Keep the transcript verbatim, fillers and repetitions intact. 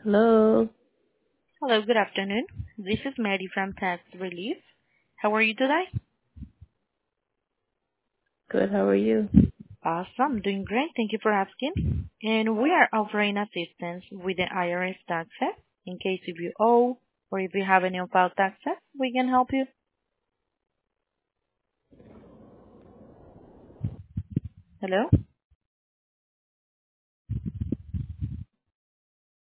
Hello. Hello, good afternoon. This is Mary from Tax Relief. How are you today? Good. How are you? Awesome, doing great. Thank you for asking. And we are offering assistance with the I R S taxes in case if you owe or if you have any unfiled taxes, we can help you. Hello?